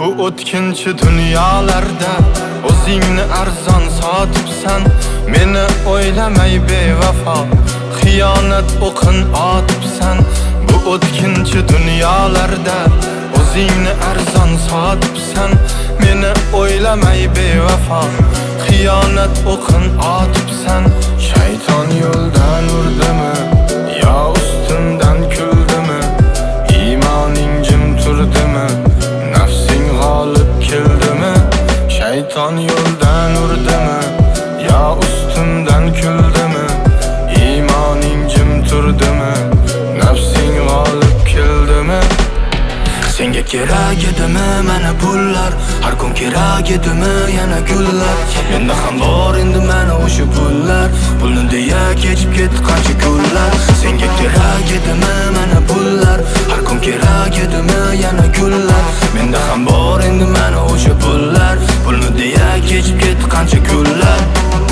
Bu o'tkinchi dunyolarda o'zingni arzon sotibsan, meni o'ylamay bevafo xiyonat o'qin otibsan. Bu o'tkinchi dunyolarda o'zingni arzon sotibsan, meni o'ylamay bevafo xiyonat o'qin otibsan. Shayton yo'ldan urdimi yo ustimdan kuldimi? Iymoning jim turdimi? Nafsing g'olib keldimi? Shayton yo'ldan urdimi yo ustimdan kuldimi? Iymoning jim turdimi? Nafsing g'olib keldimi? Senga kerak edimi mana pullar? Har kun kerak edimi yana gullar? Menda ham bor endi mana o'sha pullar. Pulni deya kechib ketdi qancha kunlar. Senga kerak edimi mana pullar? Har kun kerak edimi yana gullar? Menda ham bor endi mana o'sha pullar. Pulni deya kechib ketdi qancha kunlar.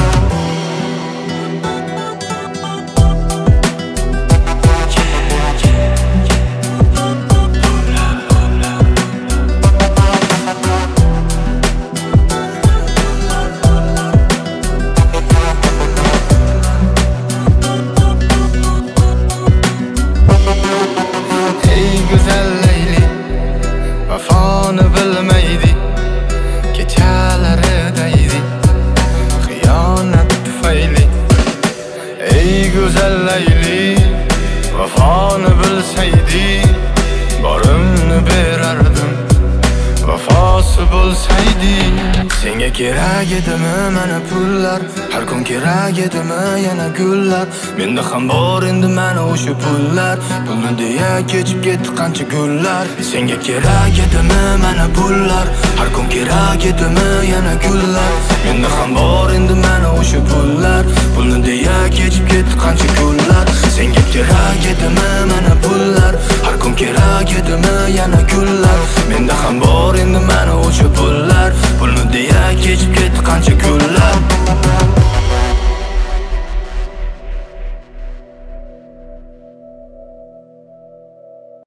Vafoni bilmaydi, kechalardaydi xiyonat tufayli. Ey go'zal Layli, vafoni bilsaydi, borimni berardim vafosi bo'lsaydi. Senga kerak edimi mana pullar? Har kun kerak edimi yana gullar? Menda ham bor endi mana o'sha pullar. Pulni deya kechib ketdi qancha gullar. Senga kerak edimi mana pullar? Har kun kerak edimi yana gullar? Menda ham bor endi mana o'sha pullar. Pulni deya kechib ketdi qancha gullar. Senga kerak edimi mana pullar? Har kun kerak edimi yana gullar? Menda ham bor endi mana o'sha pullar. Pulni deya kechib ketdi qancha kunlar.